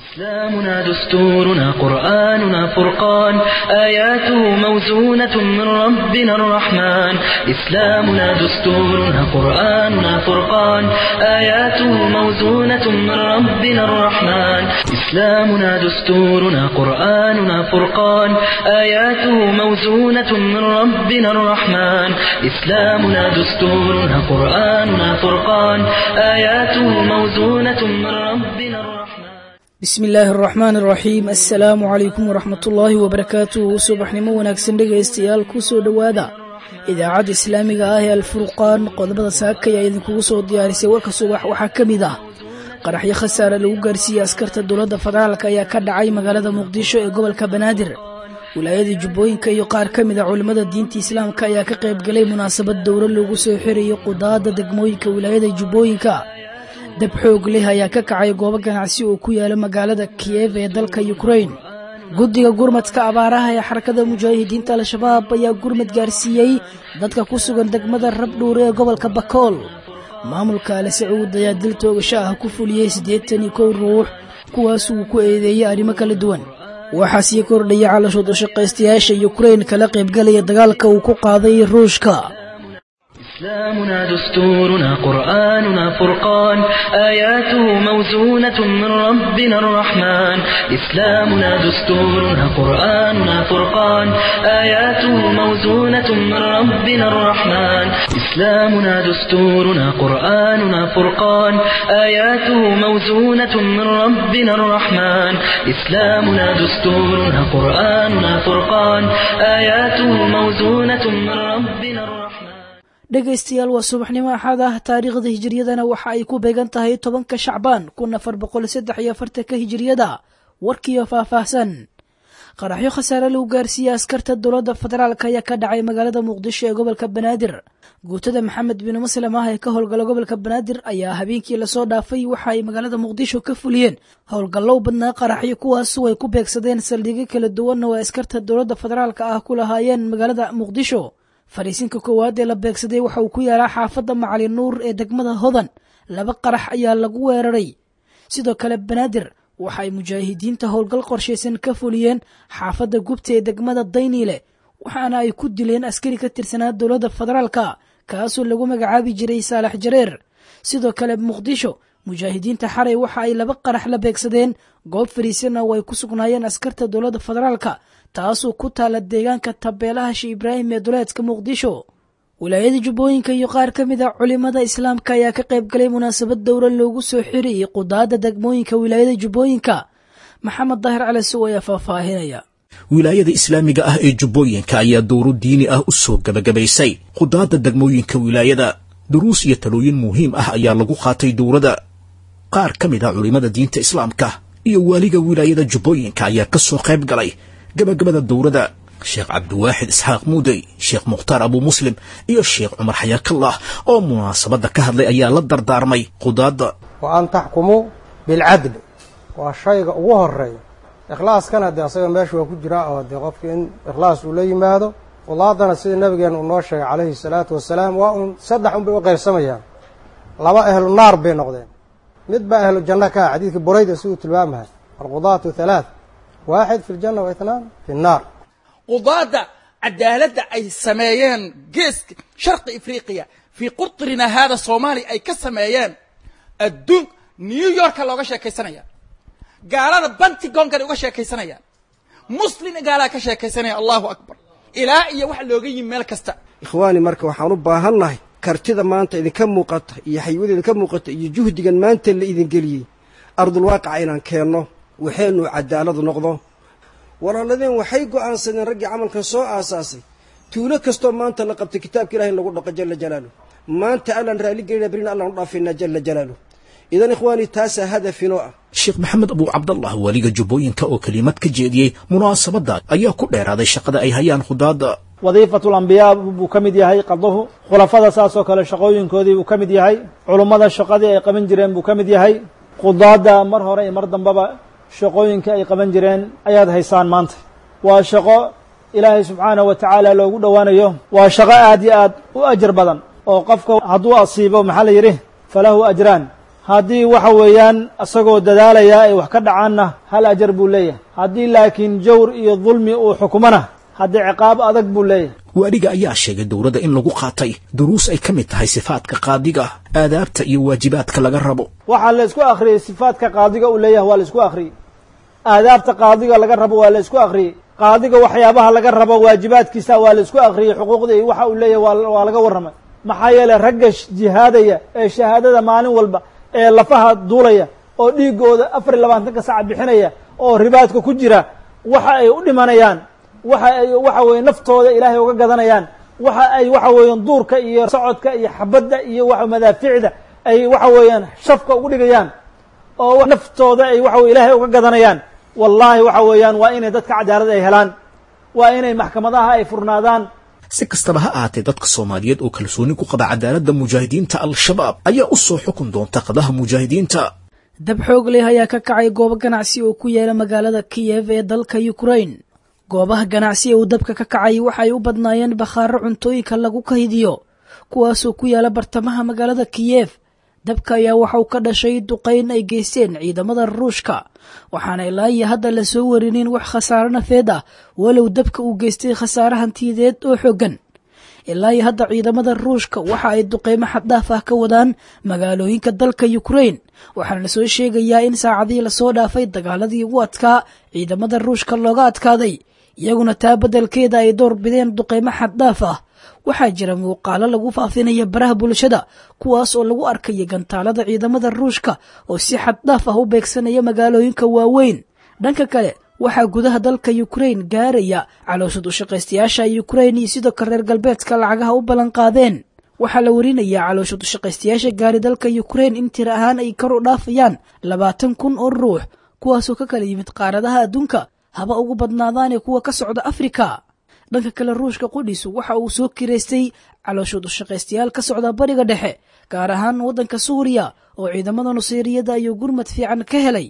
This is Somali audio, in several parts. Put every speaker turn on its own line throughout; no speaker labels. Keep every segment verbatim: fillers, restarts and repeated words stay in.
إسلامنا دستورنا قرآننا فرقان آياته موزونة من ربنا الرحمن إسلامنا دستورنا قرآننا فرقان آياته موزونة من ربنا الرحمن إسلامنا دستورنا قرآننا فرقان آياته موزونة من ربنا الرحمن إسلامنا دستورنا قرآننا فرقان آياته موزونة من ربنا الرحمن
بسم الله الرحمن الرحيم السلام عليكم ورحمة الله وبركاته صباح نمو ونكسن dhegaystayaal ku soo dhawaada idaacada islaamiga ah ee al-furqaan qodobada saaka ay idinku soo diyaarisay warka subax waxa kamid ah qaraxyo khasaare lagu gaarsiiyay askarta dowladda federaalka ayaa ka dhacay magaalada muqdisho ee gobolka banaadir wilaayada jubbooyinka iyo qaar kamid ah culimada diinta islaamka ayaa ka qayb galay munaasabad dowro lagu soo xiriyay qudaada degmooyinka wilaayada jubbooyinka dab xoog leh ayaa ka kacay goobo ganacsi oo ku yaala magaalada Kiev ee dalka Ukraine guddiga gurmadka abaaraha ee xarakada mujaahidiinta al-shabaab ayaa gurmad gaarsiiyay dadka ku sugan degmada Rabdhuur ee gobolka Bakool maamulka Al Sacuud ayaa dil toogasho ah ku fuliyay siddeetan iyo kow ruux kuwaas uu ku eedeeyay arrimo kala duwan waxaa sii kordhaya calashooda shaqaystayaasha Ukraine kala qayb galaya dagaalka uu ku qaaday Ruushka
إسلامنا دستورنا قرآننا فرقان آياته موزونة من ربنا الرحمن إسلامنا دستورنا قرآننا فرقان آياته موزونة من ربنا الرحمن إسلامنا دستورنا قرآننا فرقان آياته موزونة من ربنا الرحمن إسلامنا دستورنا قرآننا فرقان آياته موزونة من ربنا الرحمن dhegaystayaal waa subaxnimo axad ah taariikhda hijriyadana waxa ay ku beegan tahay tobanka Shacbaan kun afar boqol saddex iyo afartan hijriyada warkiyo faahfaahsan qaraxyo khasaare lagu gaarsiiyay askarta dowladda federaalka ayaa ka dhacay magaalada Muqdisho ee gobolka Banaadir guutada Maxamed bin Muslim ah ee ka howlgala gobolka Banaadir ayaa habeenkii la soo dhaafay waxa ay magaalada Muqdisho ka fuliyeen howlgallo badnaa qaraxyo kuwaas oo ay ku beegsadeen saldhigyo kala duwan oo askarta dowladda federaalka ah ku lahaayeen magaalada Muqdisho fariisinka koowaad ee la beegsaday waxa uu ku yaalaa xaafadda Macalin Nuur ee degmada Hodan laba qarax ayaa lagu weeraray sidoo kale Banaadir waxa ay mujaahidiinta howlgal qorsheysan ka fuliyeen xaafadda Gubta ee degmada Dayniile waxaana ay ku dileen askari ka tirsanaa dowladda federaalka kaasoo lagu magacaabi jiray Saalax Jareer sidoo kale Muqdisho mujaahidiinta xaray waxa ay laba qarax la beegsadeen goob fariisin oo ay ku sugnaayeen askarta dowladda federaalka taasoo ku taala deegaanka Tabeelaha Sheekh Ibraahim ee duleedka Muqdisho wilaayada jubbooyinka iyo qaar kamid ah culimada islaamka ayaa ka qayb galay munaasabad dowro loogu soo xiriyay qudaada degmooyinka wilaayada jubbooyinka maxamed daahir cali soo ayaa faahfaahinaya
wilaayada islaamiga ah ee jubbooyinka ayaa dowro diini ah u soo gabagabaysay qudaada degmooyinka wilaayada duruus iyo talooyin muhiim ah ayaa lagu qaatay dowrada qaar kamid ah culimada diinta islaamka iyo waliga wilaayada jubbooyinka ayaa ka soo qayb galay gabagabada dowrada sheekh cabdiwaaxid isxaaq muudey sheekh mukhtaar abu muslim iyo sheekh cumar xayaakallah oo munaasabada ka hadlay ayaa la dardaarmay qudaada
wa an taxkumu bilcadl waa shayga ugu horeeya ikhlaaskana dee asaga meesha waa ku jiraa oo dee qofka in ikhlaas uu la yimaado qudaadana sida nabigeena uu noo sheegay calayhi salaatu wasalaam waa un saddex un bay u qaybsamayaan laba ahlu naar bay noqdeen mid baa ahlu janno ka ah xadiidka burayda siduu tilmaamahay alqudaatu halaath واحد في الجنة واثنان في النار
قضاة عدالة أي سمايان جيسك شرق إفريقيا في قطرنا هذا الصومالي أي كسمايان الدون نيويورك لوغا شاكي سنيا قالا بنتيغون كان لوغا شاكي سنيا مسلم قالا كشاكي سنيا الله أكبر إلا إيا واحد لوغي مالك استا
إخواني مركا وحانو باهالله كارتيدا مانتا إذن كم موقت إيا حيوذي إذن كم موقت إيا جهديا مانتا اللي إذن قليي أرض الواقع إينان كيرنو وحينو عدالة نقضو ورالذين وحيقو آنسان رجع عمل كسوء أساسي تولا كستو ما أنت لقبت كتاب كلاهن لقد جل جلاله ما أنت ألا رألي قلنا برينا الله نضافنا جل جلاله إذن إخواني تاسا هدف نوع
الشيخ محمد أبو عبد الله وليق جبوين كأو كلمات كجيدية مناسبة دا أيها كل هذا الشقة أي هيان خداد
وظيفة الأنبياء بكمدي هاي قضوه خلفاء ساسو كلا شقوين كودي بكمدي هاي علماء الشقة أي قمن جرين بكمدي هاي قضاد مر هراء مردن بابا shaqooyinka ay qaban jireen ayaad haysaan maanta waa shaqo ilaahay subxaanahu wa tacaala loogu dhowaanayo waa shaqo aad iyo aad u ajar badan oo qofka hadduu asiibo maxaa la yidhi falahu ajraan haddii waxa weeyaan isagoo dadaalaya ay wax ka dhacaanna hal ajar buu leeyahay haddii laakiin jawr iyo dulmi uu xukumana haddii ciqaab adag buu leeyahay
waaliga ayaa sheegay dowladda in lagu qaatay duruus ay ka mid tahay sifaadka qaadiga aadaabta iyo waajibaadka laga rabo
waxaa la isku akhriyey sifaadka qaadiga uu leeyahay waa la isku akhriyey aadaabta qaadiga laga rabo waa la isku akhriyey qaadiga waxyaabaha laga rabo waajibaadkiisa waa la isku akhriyey xuquuqda iyo waxa uu leeyahay waa laga warramay maxaa yeelay ragga jihaadaya ee shahaadada maalin walba ee lafaha duulaya oo dhiigooda afar iyo labaatanka saac bixinaya oo ribaadka ku jira waxa ay u dhimanayaan waxa ay waxa weeye naftooda ilaahay uga gadanayaan waxa ay waxa weeyaan duurka iyo socodka iyo xabadda iyo waxa madaaficda ay waxa weeyaan shafka ugu dhigayaan oo naftooda ay waxa weeye ilaahay uga gadanayaan wallahi waxa weeyaan waa inay dadka cadaalad ay helaan waa inay maxkamadaha ay furnaadaan
si kastaba ha ahaatee dadka Soomaaliyeed oo kalsooni ku qaba cadaaladda mujaahidiinta al-shabaab ayaa u soo xukun doonta qadaha mujaahidiinta
dab xoog leh ayaa ka kacay goobo ganacsi oo ku yaala magaalada Kiev ee dalka Ukraine goobaha ganacsi ee uu dabka ka kacay waxay u badnaayeen bakhaaro cuntooyinka lagu kaydiyo kuwaasoo ku yaala bartamaha magaalada Kiev dabka ayaa waxa uu ka dhashay duqeyn ay geysteen ciidamada Ruushka waxaana ilaa iyo hadda la soo warinin wax khasaare nafeed ah walow dabka uu geystay khasaare hantiyadeed oo xooggan ilaa iyo hadda ciidamada Ruushka waxa ay duqeymo xad dhaaf ah ka wadaan magaalooyinka dalka Ukraine waxaana la soo sheegayaa in saacadii la soo dhaafay dagaaladii ugu adkaa ciidamada Ruushka looga adkaaday iyaguna taa beddelkeeda ay door bideen duqeymo xad dhaaf ah waxaa jira muuqaalo lagu faafinaya baraha bulshada kuwaas oo lagu arkay gantaalada ciidamada Ruushka oo si xad dhaaf ah u beegsanaya magaalooyinka waaweyn dhanka kale waxaa gudaha dalka Ukraine gaaraya caloosha u shaqaystayaasha Ukraine iyo sidoo kale reer galbeedka lacagaha u balan qaadeen waxaa la warinayaa caloosha u shaqaystayaasha gaari dalka Ukraine in tir ahaan ay kor u dhaafayaan labaatan kun oo ruux kuwaasoo ka kala yimid qaaradaha adduunka haba ugu badnaadaan ee kuwa ka socda Afrika dhanka kale Ruushka qudhiisu waxa uu soo kireystay caloosha u shaqaystayaal ka socda bariga dhexe gaar ahaan waddanka Suuriya oo ciidamada Nusayriyada iyo gurmad fiican ka helay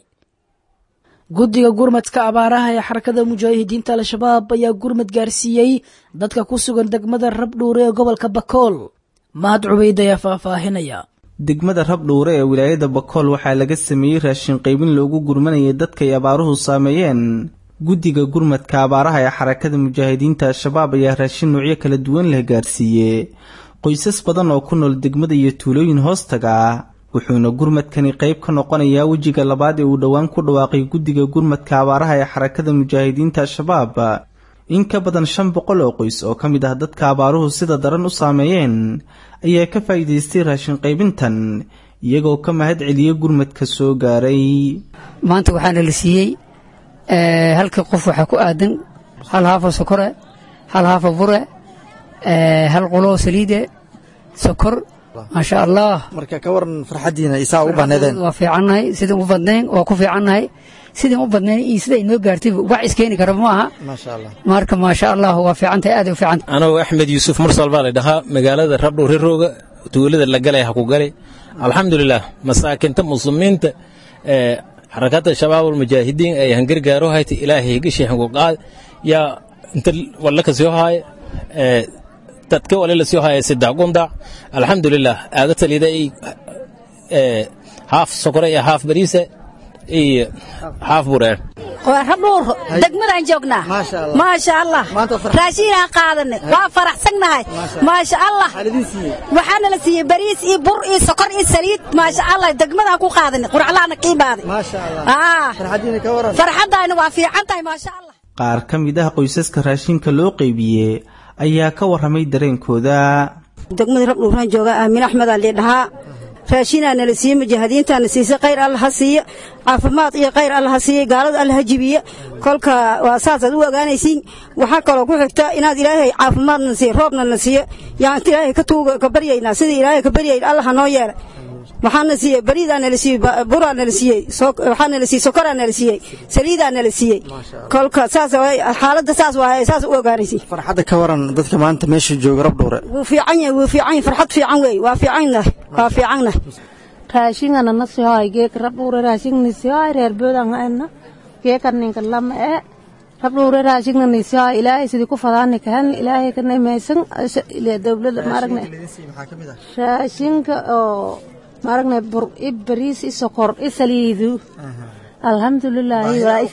guddiga gurmadka abaaraha ee xarakada mujaahidiinta al-shabaab ayaa gurmad gaarsiiyey dadka ku sugan degmada Rabdhuure ee gobolka Bakool mahad cubayd ayaa faahfaahinaya
degmada Rabdhuure ee wilaayada Bakool waxaa laga sameeyey raashin qaybin loogu gurmanayay dadka ay abaaruhu saameeyeen guddiga gurmadka abaaraha ee xarakada mujaahidiinta al-shabaab ayaa raashin noocyo kala duwan leh gaarsiiyey qoysas badan oo ku nool degmada iyo tuulooyin hoostaga wuxuuna gurmadkani qayb ka noqonayaa wejiga labaad ee uu dhowaan ku dhawaaqay guddiga gurmadka abaaraha ee xarakada mujaahidiinta al-shabaab in ka badan shan boqol oo qoys oo ka mid ah dadka abaaruhu sida daran u saameeyeen ayaa ka faa'iidaystay raashin qaybintan iyagoo ka mahad celiyey gurmadka soo gaaray
maanta waxaana la siiyey halkii qof waxaa ku aadan hal haafo sokore hal haafo bure hal quloo saliide sokor maasha allah
marka ka waran farxadiina isaa u baahneedeen
waa fiicannahay sidaan u badnayn waa ku fiicannahay sidaan u badnayn iyo sida inoo gaartay wax iskeeni kara ma aha
maasha allah
marka maasha allah waa fiicantahay aad u fiican
anoo axmed yuusuf mursal baa la dhahaa magaalada Rabdhuure rooga tuulada la galay ha ku galay alxamdulillaah masaakinta muslimiinta ee xarakada shabaabul mujaahidiin ay hangargaaro hayta ilaahay gashay hangu qaad ya inta walla ka soo haay ee dadka wala la soo haay saddex qunda alxamdulillaah aaga taliday ee haaf sokor iyo haaf bariisa iyo haaf bureer
waa Rabdhuur degmadaan joognaa ma sha Allah raashin aan qaadanay waa faraxsanahay ma sha Allah waxaana la siiyay bariis iyo bur iyo sokor iyo saliid ma sha Allah degmadaan ku qaadanay quraclaana qiibaaday
ma sha Allah
ah
farxadiina ka waran
farxadaana waa fiicantahay ma sha Allah
qaar ka mid ah qoysaska raashinka loo qaybiyay ayaa ka waramay dareenkooda
degmada Rabdhuur aan joogaa Aamin Axmed Ali dhahaa raashinaana la siiyay mujaahidiintaana siisay khayr Allah ha siiyo caafimaad iyo khayr Allah ha siiyo gaalada Allah ha jibiyo kolka waa saasad u ogaanaysiin waxa kale oo ku xigta inaad ilaahay caafimaadna siiyo roobna na siiyo yaa ilaahay ka tuuga ka bariyayna sida ilaahay ka bariyay Allah ha noo yeelo waxaana siiyay bariidana la siiyay buraana la siiyay waxaana la siiyay sokorana la siiyay saliidana la siiyay kolka saas way xaaladda saas waa saas u ogaanaysiin
farxadda ka waran dadka maanta meesha jooga Rabdhuure
wuu fiican yahay wuu fiican yahay farxad fiican weey waa fiicanna waa fiicanna
raashingana nasihay geek Rabdhuure raashing nasihay reer boodan ayna geekan ninka lama ee Rabdhuure raashingna nasihay ilaahay sidii ku fadaan kan ilaahay ka neemaysan ilaa dawladda ma aragnay raashinka oo maaragna bur ibris isokor isaliidu alhamdulillah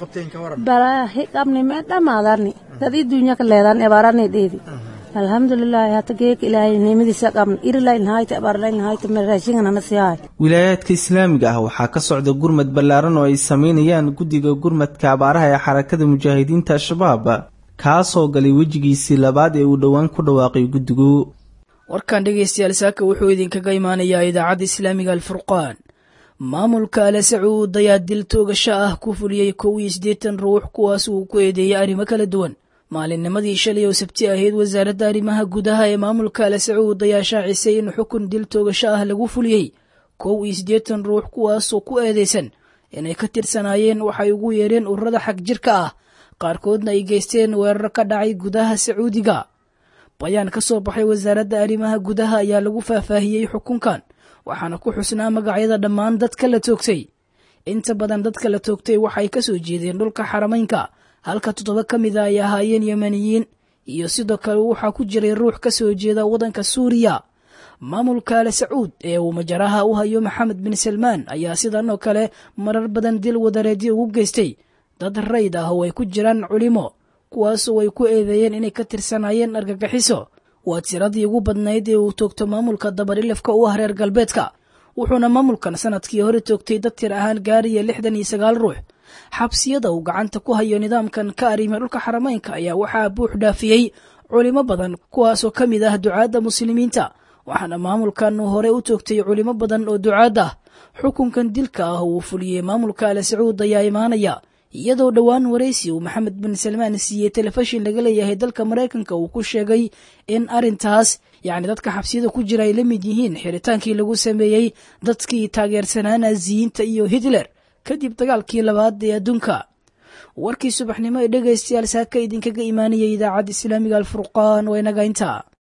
barahi qabni ma dhamaadani dadii dunya ka leedan ebarani deedi alhamdulillah hata geek ilaahay neemadiisa qabn irlayn hayta abarlayn hayta maraashingana nasiyaay
wilaayadka islaamiga ah waxaa ka socda gurmad ballaaran oo ay sameynayaan guddiga gurmadka abaaraha ee xarakada mujaahidiinta al-shabaab kaasoo galay wejigiisii labaad ee uu dhowaan ku dhawaaqay guddigu
warkan dhegeystayaal saaka wuxuu idinkaga imaanayaa idaacadda islaamiga alfurqaan maamulka ale sacuud ayaa dil toogasho ah ku fuliyey kow iyo siddeetan ruux kuwaas uu ku eedeeyay arrimo kala duwan maalinnimadii shalay oo sabti ahayd wasaaradda arrimaha gudaha ee maamulka ale sacuud ayaa shaacisay in xukun dil toogasho ah lagu fuliyey kow iyo siddeetan ruux kuwaasoo ku eedeysan inay ka tirsanaayeen waxay ugu yeereen ururada xag jirka ah qaarkoodna ay geysteen weerar ka dhacay gudaha sacuudiga bayaan ka soo baxay wasaaradda arrimaha gudaha ayaa lagu faahfaahiyey xukunkan waxaana ku xusnaa magacyada dhammaan dadka la toogtay inta badan dadka la toogtay waxay ka soo jeedeen dhulka xaramaynka halka toddoba ka mid a ay ahaayeen yemaniyiin iyo sidoo kale waxaa ku jiray ruux ka soo jeeda waddanka suuriya maamulka ale sacuud ee uu majaraha u hayo maxamed bin salmaan ayaa sidan oo kale marar badan dil wadareedyo ugu geystay dad rayd ah oo ay ku jiraan culimo kuwaasoo ay ku eedeeyeen inay ka tirsanaayeen argagixiso waa tiradii ugu badnayd ee uu toogto maamulka dabarilafka u ah reer galbeedka wuxuuna maamulkan sanadkii hore toogtay dad tir ahaan gaaraya lixdan iyo sagaal ruux xabsiyada uu gacanta ku hayo nidaamkan ka arrima dhulka xaramaynka ayaa waxaa buux dhaafiyey culimo badan kuwaasoo ka mid ah ducaadda muslimiinta waxaana maamulkan uu hore u toogtay culimo badan oo ducaad ah xukunkan dilka ah uu fuliyey maamulka ale sacuud ayaa imaanaya iyadoo dhowaan waraysi uu maxamed bin salmaan siiyey telefishin laga leeyahay dalka maraykanka uu ku sheegay in arrintaas yacni dadka xabsiyada ku jira ay la mid yihiin xiritaankii lagu sameeyey dadkii taageersanaa naasiyiinta iyo hitler kadib dagaalkii labaad ee adduunka warkii subaxnimo ee dhegaystayaal saaka idinkaga imaanayay idaacadda islaamiga alfurqaan waa inaga intaa